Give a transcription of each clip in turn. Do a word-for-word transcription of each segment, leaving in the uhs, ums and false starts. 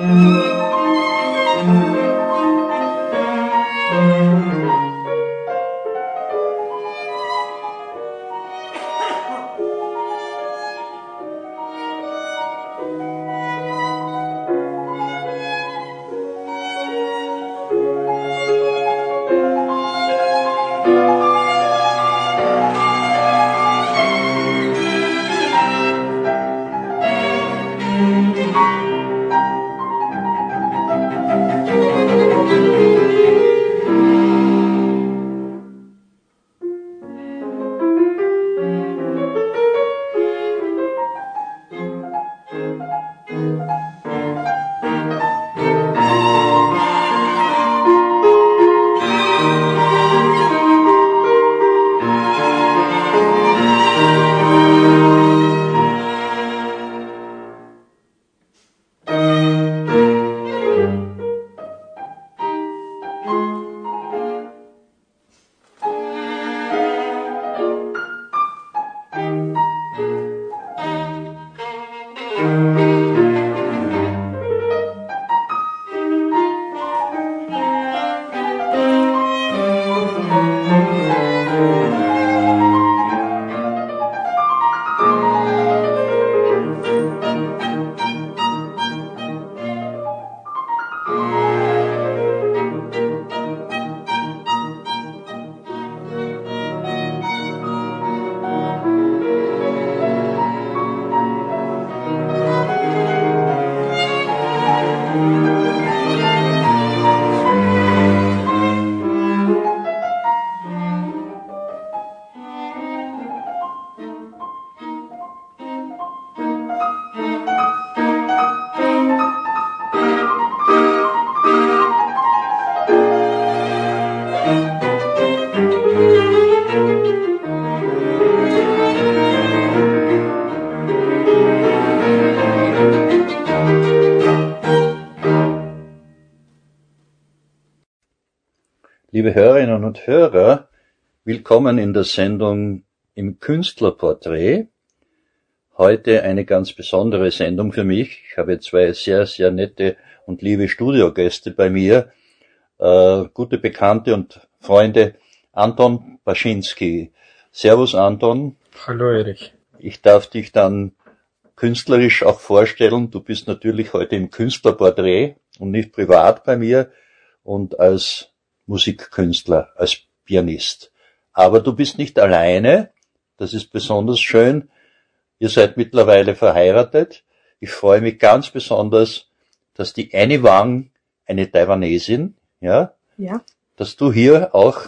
Liebe Hörerinnen und Hörer, willkommen in der Sendung im Künstlerporträt. Heute eine ganz besondere Sendung für mich. Ich habe zwei sehr, sehr nette und liebe Studiogäste bei mir, äh, gute Bekannte und Freunde, Anton Baczynski. Servus Anton. Hallo Erich. Ich darf dich dann künstlerisch auch vorstellen. Du bist natürlich heute im Künstlerporträt und nicht privat bei mir und als Musikkünstler, als Pianist. Aber du bist nicht alleine, das ist besonders schön. Ihr seid mittlerweile verheiratet. Ich freue mich ganz besonders, dass die Annie Wang, eine Taiwanesin, ja, ja, dass du hier auch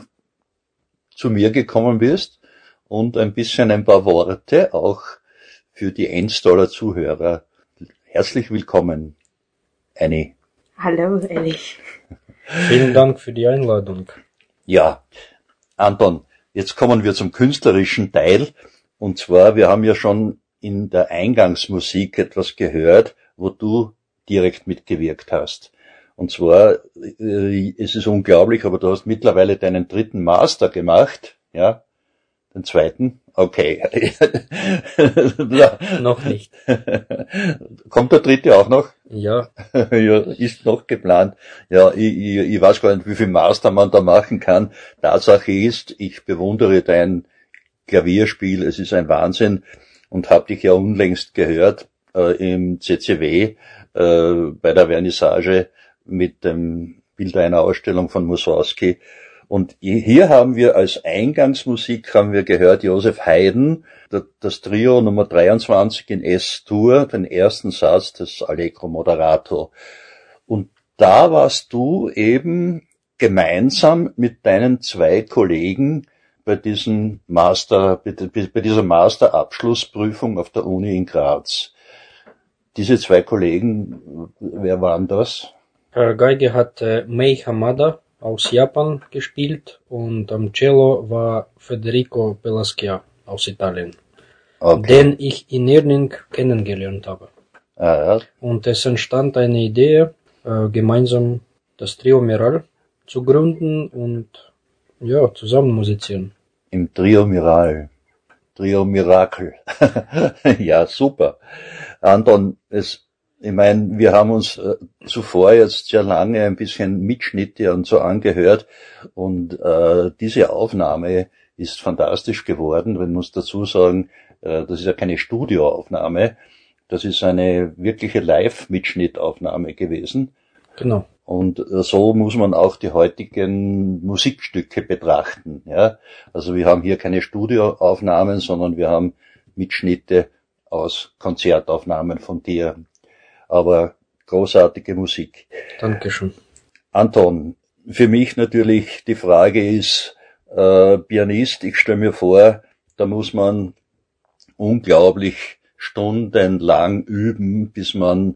zu mir gekommen bist und ein bisschen ein paar Worte auch für die Endstoller Zuhörer. Herzlich willkommen, Annie. Hallo, Erich. Vielen Dank für die Einladung. Ja, Anton, jetzt kommen wir zum künstlerischen Teil. Und zwar, wir haben ja schon in der Eingangsmusik etwas gehört, wo du direkt mitgewirkt hast. Und zwar, äh, es ist unglaublich, aber du hast mittlerweile deinen dritten Master gemacht, ja? Den zweiten? Okay. Ja, noch nicht. Kommt der dritte auch noch? Ja. Ja, ist noch geplant. Ja, ich, ich, ich weiß gar nicht, wie viel Master man da machen kann. Tatsache ist, ich bewundere dein Klavierspiel, es ist ein Wahnsinn und habe dich ja unlängst gehört äh, im C C W äh, bei der Vernissage mit dem Bild einer Ausstellung von Mussorgsky. Und hier haben wir als Eingangsmusik, haben wir gehört, Joseph Haydn, das Trio Nummer dreiundzwanzig in S-Dur, den ersten Satz des Allegro Moderato. Und da warst du eben gemeinsam mit deinen zwei Kollegen bei diesem Master, bei dieser Masterabschlussprüfung auf der Uni in Graz. Diese zwei Kollegen, wer waren das? Geige hat äh, Mei Hamada aus Japan gespielt und am Cello war Federico Pelasgia aus Italien, okay, den ich in Irning kennengelernt habe. Ah, ja. Und es entstand eine Idee, äh, gemeinsam das Trio Miral zu gründen und ja, zusammen musizieren. Im Trio Miral. Trio Miracle. Ja, super. Anton, es Ich meine, wir haben uns äh, zuvor jetzt sehr lange ein bisschen Mitschnitte und so angehört und äh, diese Aufnahme ist fantastisch geworden. Wir müssen dazu sagen, äh, das ist ja keine Studioaufnahme, das ist eine wirkliche Live-Mitschnittaufnahme gewesen. Genau. Und äh, so muss man auch die heutigen Musikstücke betrachten. Ja, also wir haben hier keine Studioaufnahmen, sondern wir haben Mitschnitte aus Konzertaufnahmen von dir. Aber großartige Musik. Dankeschön. Anton, für mich natürlich die Frage ist, äh, Pianist, ich stelle mir vor, da muss man unglaublich stundenlang üben, bis man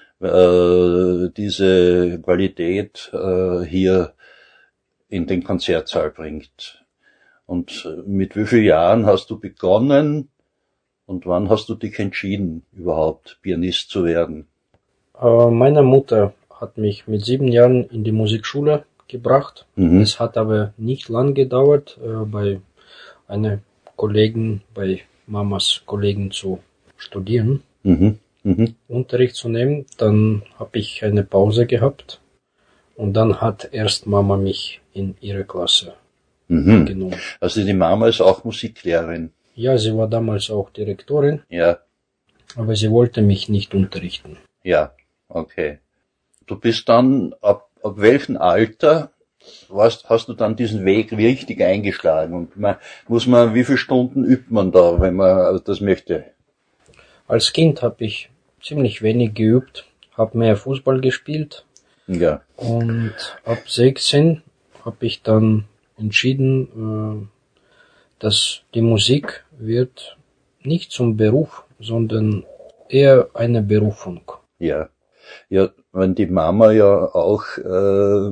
äh, diese Qualität äh, hier in den Konzertsaal bringt. Und mit wie vielen Jahren hast du begonnen und wann hast du dich entschieden, überhaupt Pianist zu werden? Äh, meine Mutter hat mich mit sieben Jahren in die Musikschule gebracht. Mhm. Es hat aber nicht lang gedauert, äh, bei einer Kollegen, bei Mamas Kollegen zu studieren, Mhm. Mhm. Unterricht zu nehmen. Dann habe ich eine Pause gehabt und dann hat erst Mama mich in ihre Klasse Mhm. genommen. Also die Mama ist auch Musiklehrerin. Ja, sie war damals auch Direktorin, Ja, aber sie wollte mich nicht unterrichten. ja, okay. Du bist dann, ab, ab welchem Alter warst, hast du dann diesen Weg richtig eingeschlagen? Und man, muss man, wie viele Stunden übt man da, wenn man das möchte? Als Kind habe ich ziemlich wenig geübt, habe mehr Fußball gespielt Ja. und ab sechzehn habe ich dann entschieden, dass die Musik wird nicht zum Beruf, sondern eher eine Berufung. Ja. Ja, wenn die Mama ja auch äh,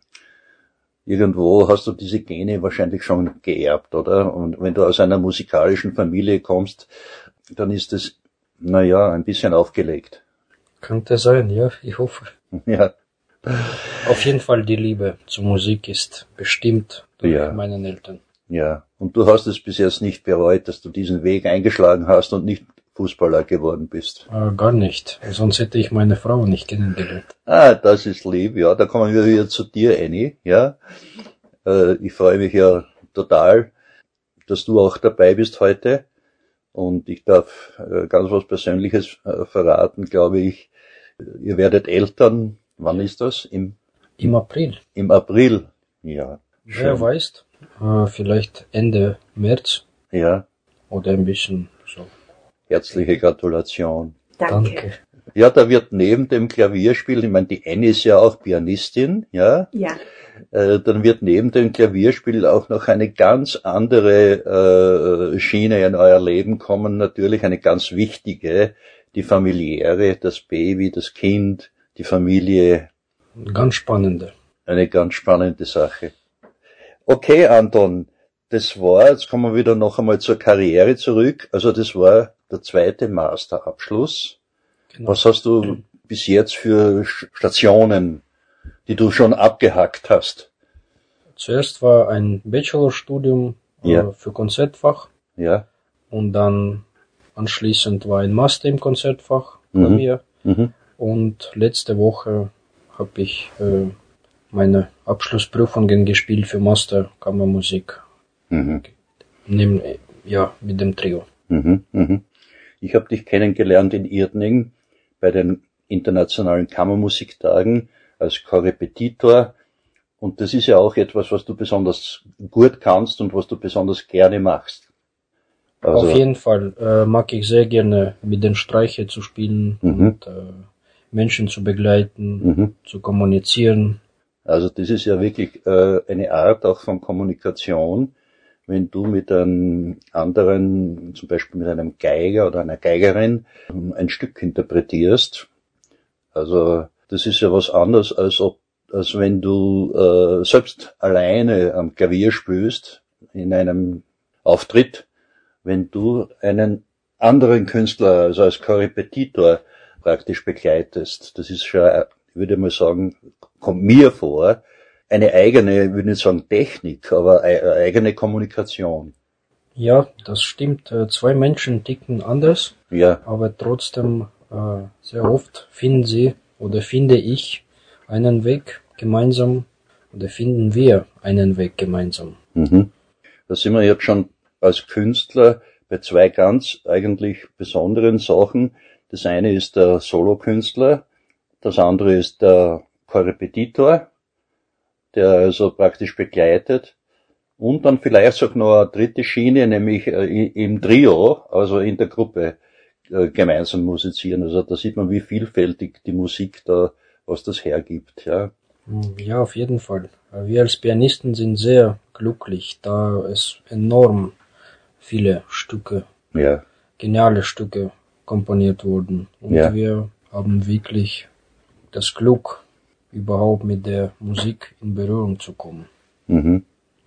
irgendwo hast du diese Gene wahrscheinlich schon geerbt, oder? Und wenn du aus einer musikalischen Familie kommst, dann ist es, naja, ein bisschen aufgelegt. Könnte sein, ja, ich hoffe. Ja. Auf jeden Fall die Liebe zur Musik ist bestimmt durch Ja. meinen Eltern. Ja. Und du hast es bis jetzt nicht bereut, dass du diesen Weg eingeschlagen hast und nicht Fußballer geworden bist. Äh, gar nicht, sonst hätte ich meine Frau nicht kennengelernt. Ah, das ist lieb, ja. Da kommen wir wieder zu dir, Annie, ja. Äh, ich freue mich ja total, dass du auch dabei bist heute. Und ich darf äh, ganz was Persönliches äh, verraten, glaube ich. Ihr werdet Eltern, wann ist das? Im, Im April. im April, ja. Schön. Wer weiß, äh, vielleicht Ende März Ja, oder ein bisschen so. herzliche Gratulation. Danke. Danke. Ja, da wird neben dem Klavierspiel, ich meine, die Annie ist ja auch Pianistin, ja, Ja. äh, dann wird neben dem Klavierspiel auch noch eine ganz andere äh, Schiene in euer Leben kommen, natürlich eine ganz wichtige, die familiäre, das Baby, das Kind, die Familie, Ganz spannende. eine ganz spannende Sache. Okay, Anton, das war, jetzt kommen wir wieder noch einmal zur Karriere zurück, also das war der zweite Masterabschluss. Genau. Was hast du bis jetzt für Stationen, die du schon abgehackt hast? Zuerst war ein Bachelorstudium äh, Ja. für Konzertfach Ja. und dann anschließend war ein Master im Konzertfach, Mhm. Klavier. Mhm. Und letzte Woche habe ich äh, meine Abschlussprüfungen gespielt für Master Kammermusik. Mhm. Neben, ja, mit dem Trio. Mhm. Mhm. Ich habe dich kennengelernt in Irdning bei den internationalen Kammermusiktagen als Korrepetitor. Und das ist ja auch etwas, was du besonders gut kannst und was du besonders gerne machst. Also, Auf jeden Fall äh, mag ich sehr gerne mit den Streicher zu spielen Mhm. und äh, Menschen zu begleiten, mhm. zu kommunizieren. Also das ist ja wirklich äh, eine Art auch von Kommunikation, wenn du mit einem anderen, zum Beispiel mit einem Geiger oder einer Geigerin, ein Stück interpretierst. Also das ist ja was anderes, als ob, als wenn du äh, selbst alleine am Klavier spielst in einem Auftritt, wenn du einen anderen Künstler, also als Korrepetitor praktisch begleitest. Das ist schon, ich würde mal sagen, kommt mir vor, eine eigene, ich würde nicht sagen Technik, aber eine eigene Kommunikation. Ja, das stimmt. Äh, zwei Menschen ticken anders, Ja, aber trotzdem äh, sehr oft finden sie oder finde ich einen Weg gemeinsam oder finden wir einen Weg gemeinsam. Mhm. Da sind wir jetzt schon als Künstler bei zwei ganz eigentlich besonderen Sachen. Das eine ist der Solokünstler, das andere ist der Korrepetitor, der also praktisch begleitet. Und dann vielleicht sogar noch eine dritte Schiene, nämlich im Trio, also in der Gruppe gemeinsam musizieren. Also da sieht man, wie vielfältig die Musik da, was das hergibt. Ja, ja, auf jeden Fall. Wir als Pianisten sind sehr glücklich, da es enorm viele Stücke, ja, geniale Stücke komponiert wurden. Und ja. wir haben wirklich das Glück, überhaupt mit der Musik in Berührung zu kommen. Mhm.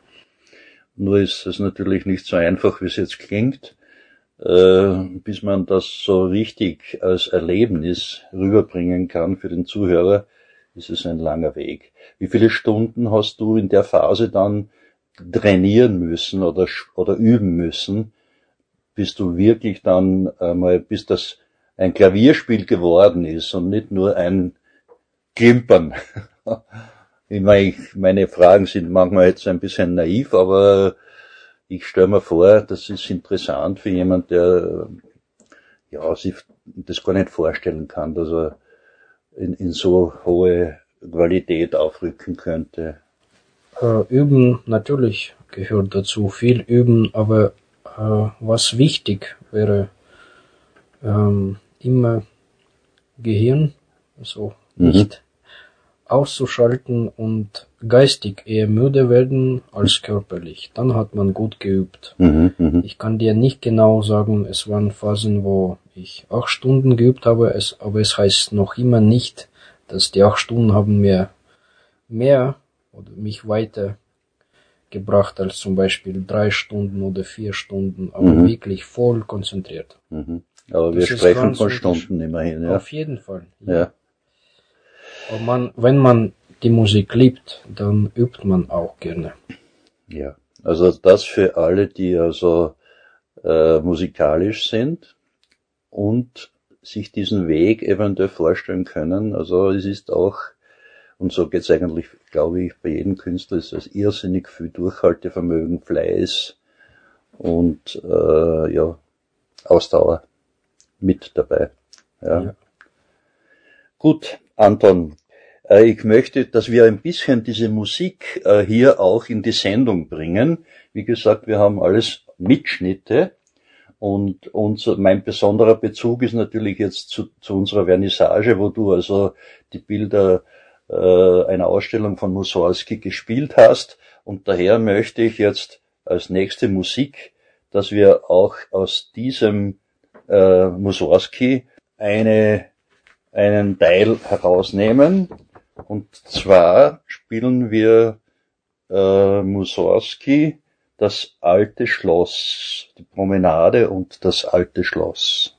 Nur ist es natürlich nicht so einfach, wie es jetzt klingt, äh, bis man das so richtig als Erlebnis rüberbringen kann für den Zuhörer, ist es ein langer Weg. Wie viele Stunden hast du in der Phase dann trainieren müssen oder, oder üben müssen, bis du wirklich dann einmal, bis das ein Klavierspiel geworden ist und nicht nur ein Klimpern? Ich meine, meine Fragen sind manchmal jetzt ein bisschen naiv, aber ich stelle mir vor, das ist interessant für jemand, der ja sich das gar nicht vorstellen kann, dass er in, in so hohe Qualität aufrücken könnte. Äh, üben natürlich gehört dazu, viel üben, aber äh, was wichtig wäre, ähm, immer Gehirn, also nicht mhm. auszuschalten und geistig eher müde werden als körperlich. Dann hat man gut geübt. Mhm, mh. Ich kann dir nicht genau sagen, es waren Phasen, wo ich acht Stunden geübt habe, es, aber es heißt noch immer nicht, dass die acht Stunden haben mir mehr oder mich weiter gebracht als zum Beispiel drei Stunden oder vier Stunden, aber mhm. wirklich voll konzentriert. Mhm. Aber das wir sprechen von Stunden immerhin, ja. Auf jeden Fall. Ja. ja. Aber man, wenn man die Musik liebt, dann übt man auch gerne. Ja, also das für alle, die also äh, musikalisch sind und sich diesen Weg eventuell vorstellen können. Also es ist auch, und so geht's eigentlich, glaube ich, bei jedem Künstler, ist es irrsinnig viel Durchhaltevermögen, Fleiß und äh, ja, Ausdauer mit dabei. Ja. ja. Gut, Anton, äh, ich möchte, dass wir ein bisschen diese Musik äh, hier auch in die Sendung bringen. Wie gesagt, wir haben alles Mitschnitte. Und unser, mein besonderer Bezug ist natürlich jetzt zu, zu unserer Vernissage, wo du also die Bilder äh, einer Ausstellung von Mussorgsky gespielt hast. Und daher möchte ich jetzt als nächste Musik, dass wir auch aus diesem äh, Mussorgsky eine, einen Teil herausnehmen. Und zwar spielen wir äh, Mussorgsky Das alte Schloss, die Promenade und das alte Schloss.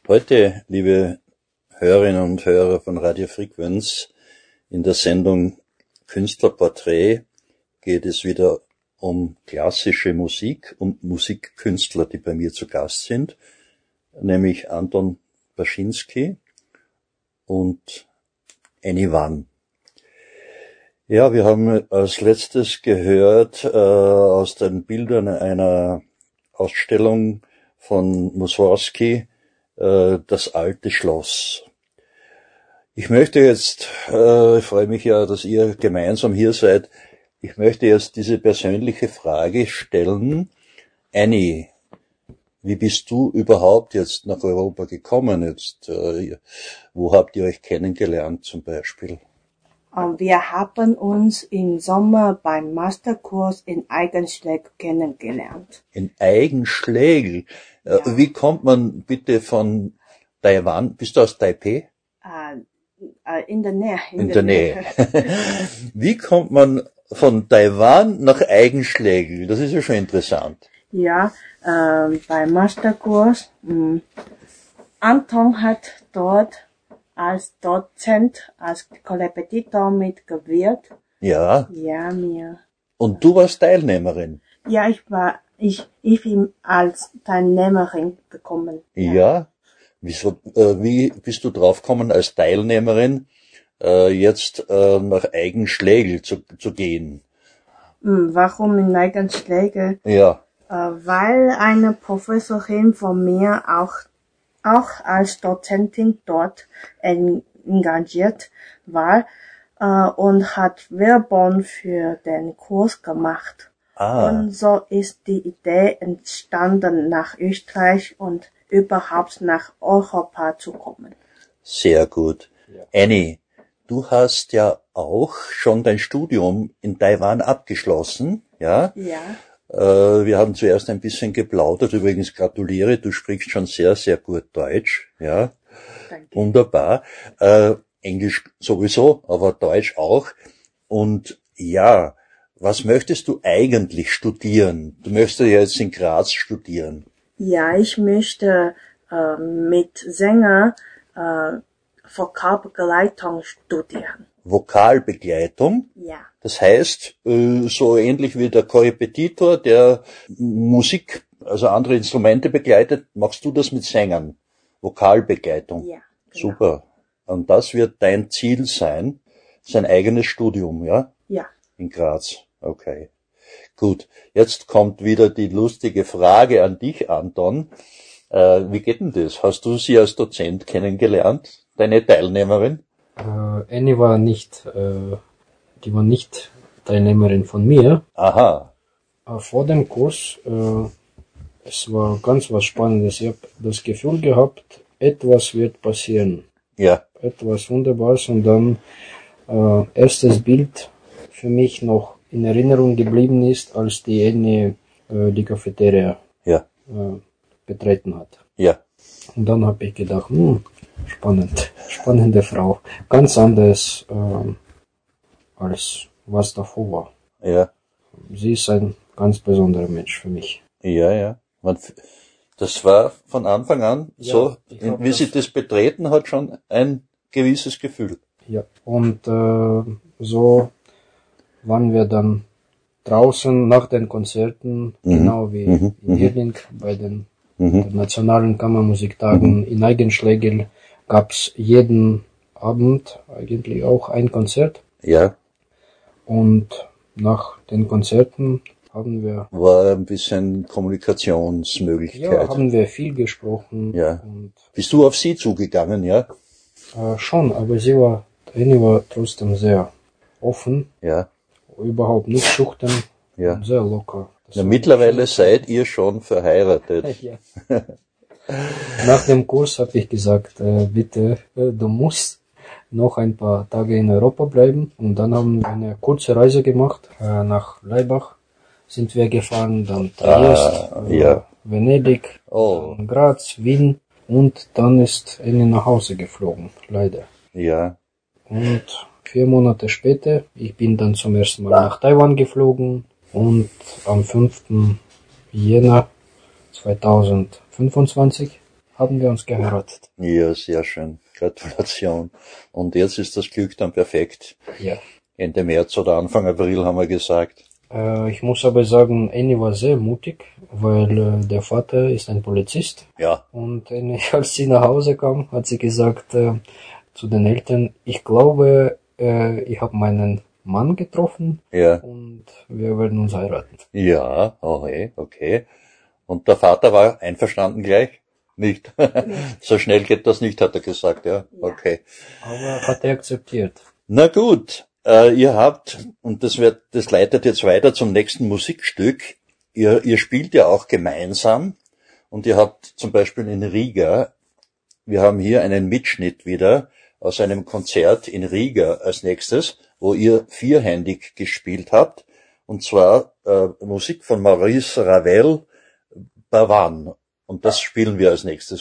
Heute, liebe Hörerinnen und Hörer von Radio Frequenz, in der Sendung Künstlerporträt geht es wieder um klassische Musik und Musikkünstler, die bei mir zu Gast sind, nämlich Anton Baczynski und Annie Wann. Ja, wir haben als letztes gehört äh, aus den Bildern einer Ausstellung von Mussorgsky, äh, das alte Schloss. Ich möchte jetzt, äh, ich freue mich ja, dass ihr gemeinsam hier seid, ich möchte jetzt diese persönliche Frage stellen. Annie, wie bist du überhaupt jetzt nach Europa gekommen? Jetzt, äh, wo habt ihr euch kennengelernt zum Beispiel? Wir haben uns im Sommer beim Masterkurs in Eigenschlägl kennengelernt. In Eigenschlägl? Ja. Wie kommt man bitte von Taiwan? Bist du aus Taipei? Uh, uh, in der Nähe. In, in der, der Nähe. Nähe. Wie kommt man von Taiwan nach Eigenschlägl? Das ist ja schon interessant. Ja, äh, beim Masterkurs. Mh, Anton hat dort als Dozent, als Korrepetitor mitgewirkt. Ja. Ja, mir. Und du warst Teilnehmerin? Ja, ich war, ich, ich bin als Teilnehmerin gekommen. Ja. ja. Wieso, äh, wie bist du draufgekommen, als Teilnehmerin äh, jetzt äh, nach Eigenschlägl zu, zu gehen? Hm, warum in Eigenschlägl? Ja. Äh, weil eine Professorin von mir auch auch als Dozentin dort engagiert war äh, und hat Werbung für den Kurs gemacht. Ah. Und so ist die Idee entstanden, nach Österreich und überhaupt nach Europa zu kommen. Sehr gut. Ja. Annie, du hast ja auch schon dein Studium in Taiwan abgeschlossen, ja? Ja. Wir haben zuerst ein bisschen geplaudert. Übrigens gratuliere, du sprichst schon sehr, sehr gut Deutsch. Ja, danke. Wunderbar. Äh, Englisch sowieso, aber Deutsch auch. Und ja, was möchtest du eigentlich studieren? Du möchtest ja jetzt in Graz studieren. Ja, ich möchte äh, mit Sänger äh, Vokalbegleitung studieren. Vokalbegleitung? Ja. Das heißt, so ähnlich wie der Korrepetitor, der Musik, also andere Instrumente begleitet, machst du das mit Sängern. Vokalbegleitung. Ja. Genau. Super. Und das wird dein Ziel sein, sein eigenes Studium, ja? Ja. In Graz. Okay. Gut. Jetzt kommt wieder die lustige Frage an dich, Anton. Äh, wie geht denn das? Hast du sie als Dozent kennengelernt, deine Teilnehmerin? Äh, Annie war nicht, äh, die war nicht Teilnehmerin von mir. Aha. Äh, vor dem Kurs, äh, es war ganz was Spannendes. Ich habe das Gefühl gehabt, etwas wird passieren. Ja. Etwas Wunderbares. Und dann äh, erstes Bild für mich noch in Erinnerung geblieben ist, als die Annie äh, die Cafeteria ja. äh, betreten hat. Ja. Und dann habe ich gedacht, hm, spannend, spannende Frau. Ganz anders äh, als was davor war. Ja. Sie ist ein ganz besonderer Mensch für mich. Ja, ja. Das war von Anfang an ja, so, wie sie das betreten hat, schon ein gewisses Gefühl. Ja, und äh, so waren wir dann draußen nach den Konzerten, mhm. genau wie mhm. in Irling bei den mhm. nationalen Kammermusiktagen mhm. in Eigenschlägl gab's jeden Abend eigentlich auch ein Konzert. Ja. Und nach den Konzerten haben wir... War ein bisschen Kommunikationsmöglichkeit. Ja, haben wir viel gesprochen. Ja. Und bist du auf sie zugegangen, ja? Äh, schon, aber sie war, Annie war trotzdem sehr offen. Ja. Überhaupt nicht schüchtern. Ja. Sehr locker. Ja, mittlerweile seid ihr schon verheiratet. Ja. Nach dem Kurs habe ich gesagt, äh, bitte, äh, du musst noch ein paar Tage in Europa bleiben. Und dann haben wir eine kurze Reise gemacht. Äh, nach Laibach sind wir gefahren, dann Triest, ah, ja. äh, Venedig, oh. dann Graz, Wien. Und dann ist Annie nach Hause geflogen, leider. Ja. Und vier Monate später, ich bin dann zum ersten Mal nach Taiwan geflogen. Und am fünften Jänner zweitausendfünfundzwanzig haben wir uns geheiratet. Ja, sehr schön. Gratulation. Und jetzt ist das Glück dann perfekt. Ja. Ende März oder Anfang April haben wir gesagt. Äh, ich muss aber sagen, Annie war sehr mutig, weil äh, der Vater ist ein Polizist. Ja. Und Annie, als sie nach Hause kam, hat sie gesagt äh, zu den Eltern, ich glaube, äh, ich habe meinen Mann getroffen. Ja. Und wir werden uns heiraten. Ja, okay, okay. Und der Vater war einverstanden gleich? Nicht. So schnell geht das nicht, hat er gesagt, ja. Okay. Aber hat er akzeptiert. Na gut, äh, ihr habt, und das wird, das leitet jetzt weiter zum nächsten Musikstück, ihr, ihr spielt ja auch gemeinsam und ihr habt zum Beispiel in Riga, wir haben hier einen Mitschnitt wieder aus einem Konzert in Riga als nächstes, wo ihr vierhändig gespielt habt, und zwar äh, Musik von Maurice Ravel, Bavan. Und das spielen wir als nächstes.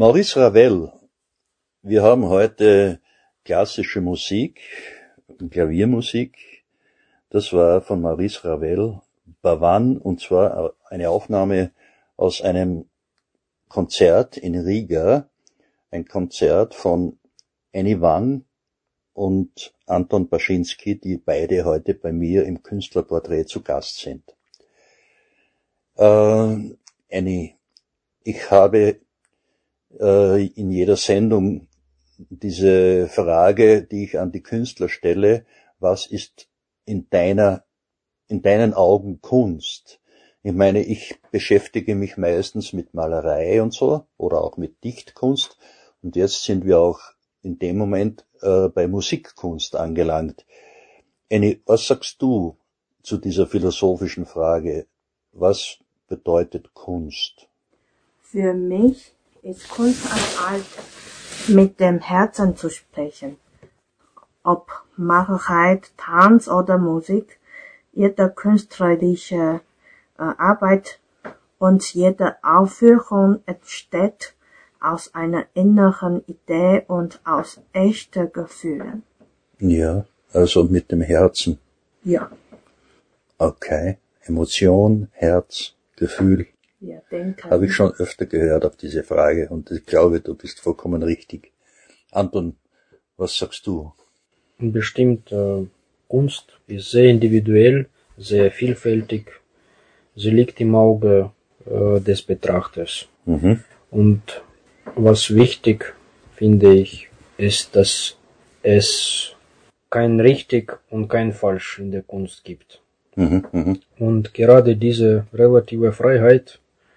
Maurice Ravel. Wir haben heute klassische Musik, Klaviermusik. Das war von Maurice Ravel, Bhavan, und zwar eine Aufnahme aus einem Konzert in Riga, ein Konzert von Annie Wang und Anton Baczynski, die beide heute bei mir im Künstlerporträt zu Gast sind. Äh, Annie, ich habe äh, in jeder Sendung diese Frage, die ich an die Künstler stelle: Was ist in deiner, in deinen Augen Kunst? Ich meine, ich beschäftige mich meistens mit Malerei und so oder auch mit Dichtkunst, und jetzt sind wir auch in dem Moment äh, bei Musikkunst angelangt. Annie, was sagst du zu dieser philosophischen Frage? Was bedeutet Kunst? Für mich ist Kunst eine Art, mit dem Herzen zu sprechen. Ob Malerei, Tanz oder Musik, jede künstlerische äh, Arbeit und jede Aufführung entsteht aus einer inneren Idee und aus echten Gefühlen. Ja, also mit dem Herzen. Ja. Okay. Emotion, Herz, Gefühl. Ja, denke. Habe ich schon öfter gehört auf diese Frage, und ich glaube, du bist vollkommen richtig. Anton, was sagst du? Bestimmt, äh, Kunst ist sehr individuell, sehr vielfältig. Sie liegt im Auge äh, des Betrachters. Mhm. Und was wichtig, finde ich, ist, dass es kein richtig und kein falsch in der Kunst gibt. Mhm, mh. Und gerade diese relative Freiheit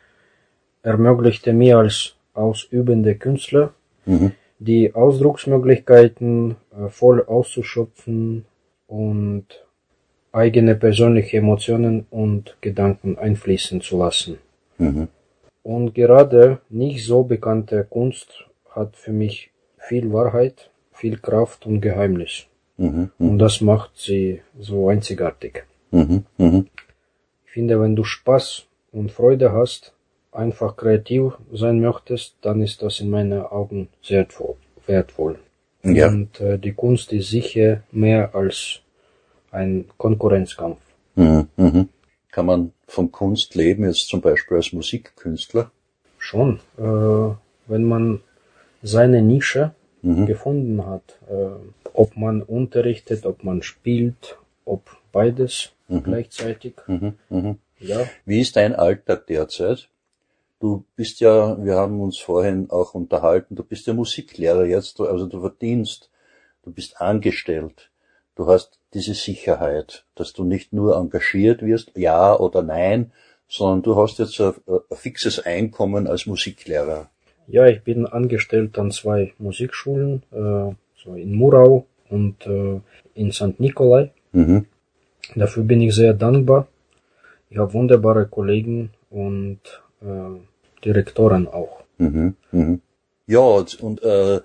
ermöglichte mir als ausübende Künstler, Mhm. die Ausdrucksmöglichkeiten äh, voll auszuschöpfen und eigene persönliche Emotionen und Gedanken einfließen zu lassen. Mhm. Und gerade nicht so bekannte Kunst hat für mich viel Wahrheit, viel Kraft und Geheimnis. Mhm. Mhm. Und das macht sie so einzigartig. Mhm. Mhm. Ich finde, wenn du Spaß und Freude hast, einfach kreativ sein möchtest, dann ist das in meinen Augen sehr wertvoll. Ja. Und äh, die Kunst ist sicher mehr als ein Konkurrenzkampf. Mhm. Mhm. Kann man von Kunst leben, jetzt zum Beispiel als Musikkünstler? Schon, äh, wenn man seine Nische Mhm. gefunden hat, äh, ob man unterrichtet, ob man spielt, ob beides Mhm. gleichzeitig. Mhm. Mhm. Ja, Wie ist dein Alltag derzeit? Du bist ja, wir haben uns vorhin auch unterhalten, du bist ja Musiklehrer jetzt, also du verdienst, du bist angestellt, du hast diese Sicherheit, dass du nicht nur engagiert wirst, ja oder nein, sondern du hast jetzt ein, ein fixes Einkommen als Musiklehrer. ja, ich bin angestellt an zwei Musikschulen, äh, so in Murau und äh, in Sankt Nikolai. Mhm. Dafür bin ich sehr dankbar. Ich habe wunderbare Kollegen und äh, Direktoren auch. Mhm. Mhm. Ja, und, und äh,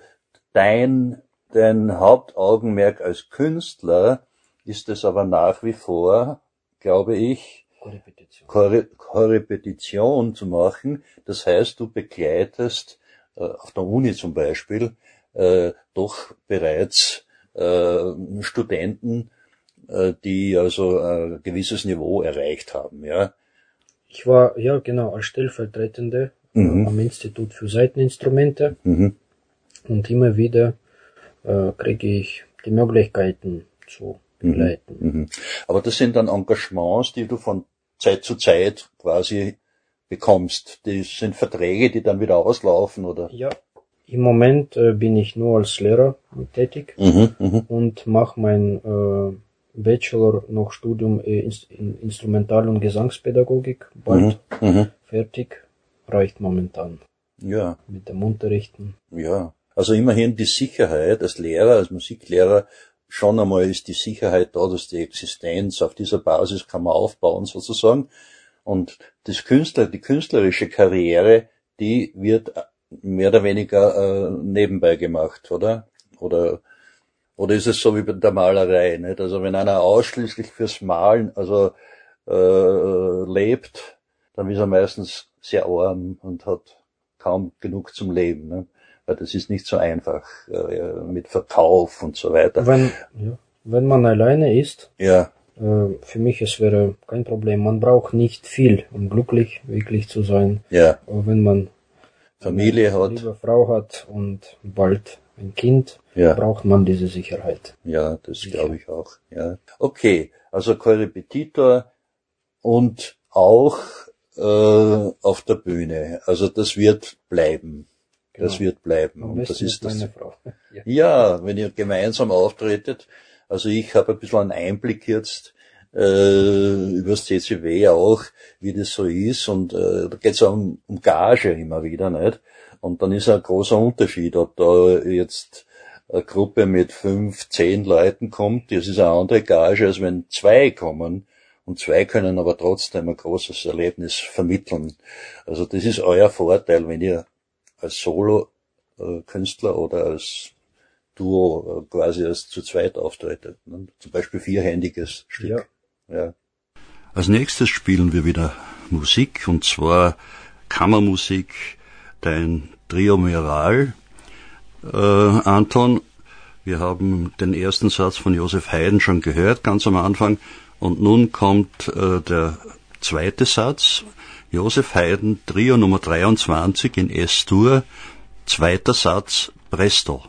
dein, dein Hauptaugenmerk als Künstler ist es aber nach wie vor, glaube ich, Korrepetition. Korre Korrepetition zu machen. Das heißt, du begleitest äh, auf der Uni zum Beispiel äh, doch bereits äh, Studenten, äh, die also ein gewisses Niveau erreicht haben, ja. Ich war, ja genau, als Stellvertretende Mhm. äh, am Institut für Saiteninstrumente Mhm. und immer wieder äh, kriege ich die Möglichkeiten zu begleiten. Mhm. Aber das sind dann Engagements, die du von Zeit zu Zeit quasi bekommst. Das sind Verträge, die dann wieder auslaufen, oder? Ja, im Moment äh, bin ich nur als Lehrer tätig Mhm. Mhm. und mache mein äh, Bachelor noch Studium äh, in Instrumental- und Gesangspädagogik bald Mhm. Mhm. fertig. Reicht momentan Ja, mit dem Unterrichten. ja. Also immerhin die Sicherheit als Lehrer, als Musiklehrer, schon einmal ist die Sicherheit da, dass die Existenz, auf dieser Basis kann man aufbauen sozusagen. Und das Künstler, die künstlerische Karriere, die wird mehr oder weniger äh, nebenbei gemacht, oder? Oder oder ist es so wie bei der Malerei, nicht? Also wenn einer ausschließlich fürs Malen also äh, lebt, dann ist er meistens sehr arm und hat kaum genug zum Leben, ne? Weil das ist nicht so einfach äh, mit Verkauf und so weiter. Wenn, ja, wenn man alleine ist, ja. äh, für mich es wäre kein Problem. Man braucht nicht viel, um glücklich wirklich zu sein. Ja. Aber wenn man Familie eine hat, liebe Frau hat und bald ein Kind, ja. braucht man diese Sicherheit. Ja, das glaube ich auch. Ja. Okay, also Korrepetitor und auch äh, auf der Bühne. Also das wird bleiben. Genau. Das wird bleiben. Am und das ist das. Meine Frau. Ja. ja, wenn ihr gemeinsam auftretet. Also ich habe ein bisschen einen Einblick jetzt äh, über das C C W auch, wie das so ist. Und äh, da geht es auch um, um Gage immer wieder, nicht? Und dann ist ein großer Unterschied, ob da jetzt eine Gruppe mit fünf, zehn Leuten kommt. Das ist eine andere Gage, als wenn zwei kommen. Und zwei können aber trotzdem ein großes Erlebnis vermitteln. Also das ist euer Vorteil, wenn ihr als Solo-Künstler oder als Duo quasi als zu zweit auftretet. Ne? Zum Beispiel vierhändiges Stück. Ja. Ja. Als nächstes spielen wir wieder Musik, und zwar Kammermusik, dein Triomeral. Äh, Anton, wir haben den ersten Satz von Joseph Haydn schon gehört, ganz am Anfang. Und nun kommt äh, der zweite Satz. Joseph Haydn, Trio Nummer dreiundzwanzig in S-Dur, zweiter Satz, Presto.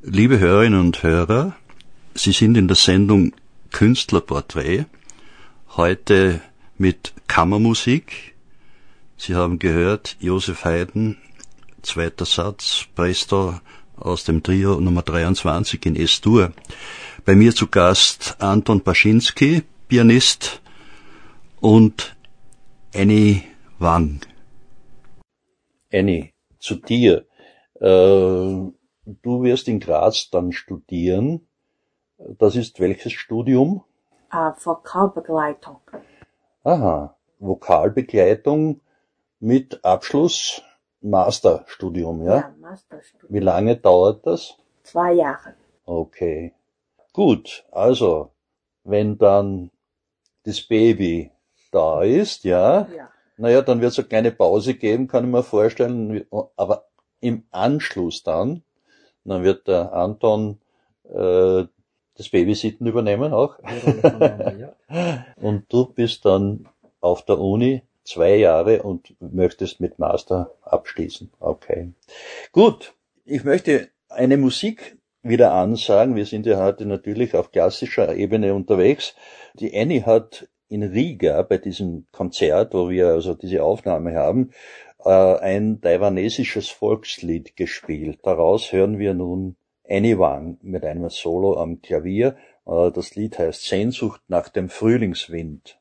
Liebe Hörerinnen und Hörer, Sie sind in der Sendung Künstlerporträt, heute mit Kammermusik. Sie haben gehört, Josef Haydn, zweiter Satz, Presto aus dem Trio Nummer dreiundzwanzig in S-Dur. Bei mir zu Gast Anton Baczynski, Pianist, und Annie Wang. Annie, zu dir. Äh, du wirst in Graz dann studieren. Das ist welches Studium? Uh, Vokalbegleitung. Aha, Vokalbegleitung mit Abschluss Masterstudium, ja? Ja, Masterstudium. Wie lange dauert das? Zwei Jahre. Okay. Gut, also, wenn dann das Baby da ist, ja, Ja. naja, dann wird es eine kleine Pause geben, kann ich mir vorstellen, aber im Anschluss dann, dann wird der Anton äh, das Babysitten übernehmen auch. Und du bist dann auf der Uni zwei Jahre und möchtest mit Master abschließen. Okay. Gut, ich möchte eine Musik wieder ansagen. Wir sind ja heute natürlich auf klassischer Ebene unterwegs. Die Annie hat in Riga bei diesem Konzert, wo wir also diese Aufnahme haben, ein taiwanesisches Volkslied gespielt. Daraus hören wir nun Annie Wang mit einem Solo am Klavier. Das Lied heißt Sehnsucht nach dem Frühlingswind.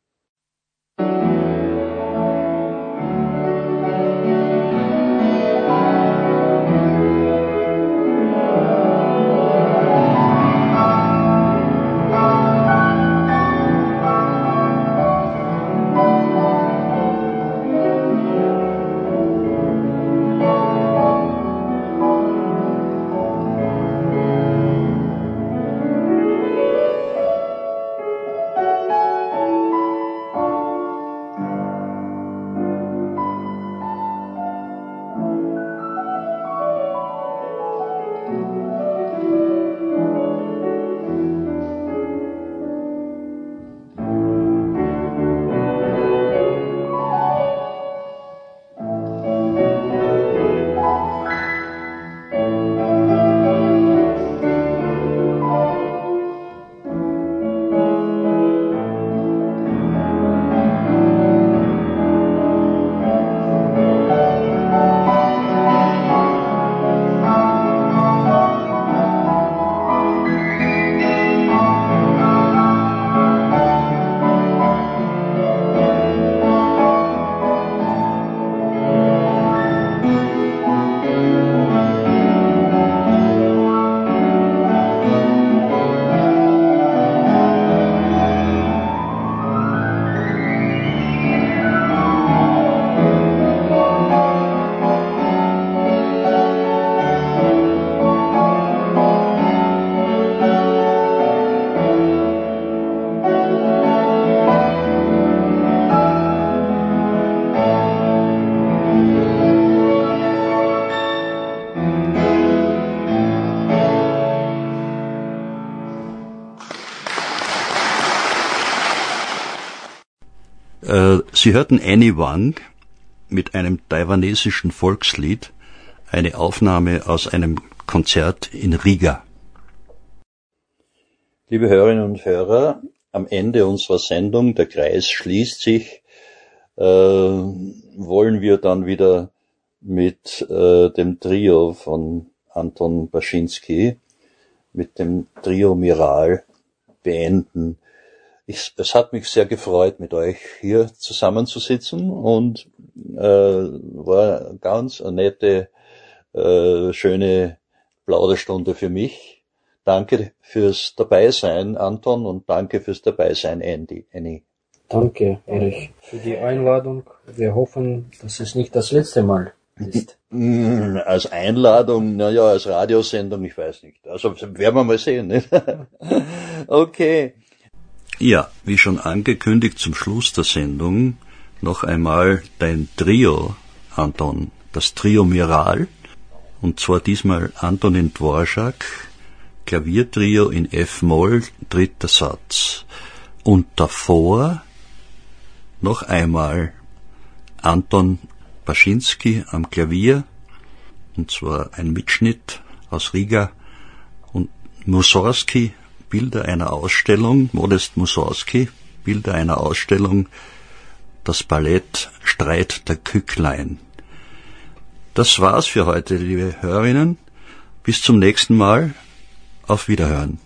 Sie hörten Annie Wang mit einem taiwanesischen Volkslied, eine Aufnahme aus einem Konzert in Riga. Liebe Hörerinnen und Hörer, am Ende unserer Sendung, der Kreis schließt sich, äh, wollen wir dann wieder mit äh, dem Trio von Anton Baczynski, mit dem Trio Miral beenden. Ich, es hat mich sehr gefreut, mit euch hier zusammenzusitzen und äh, war ganz eine nette, äh, schöne Plauderstunde für mich. Danke fürs Dabeisein, Anton, und danke fürs Dabeisein, Andy. Annie. Danke, Erich, für die Einladung. Wir hoffen, dass es nicht das letzte Mal ist. Als Einladung, naja, als Radiosendung, ich weiß nicht. Also werden wir mal sehen, nicht? Okay. Ja, wie schon angekündigt, zum Schluss der Sendung noch einmal dein Trio, Anton, das Trio Miral, und zwar diesmal Antonin Dvorak, Klaviertrio in F-Moll, dritter Satz. Und davor noch einmal Anton Baczynski am Klavier, und zwar ein Mitschnitt aus Riga, Mussorgsky, Bilder einer Ausstellung, Modest Mussorgsky, Bilder einer Ausstellung, das Ballett Streit der Kücklein. Das war's für heute, liebe Hörerinnen. Bis zum nächsten Mal. Auf Wiederhören.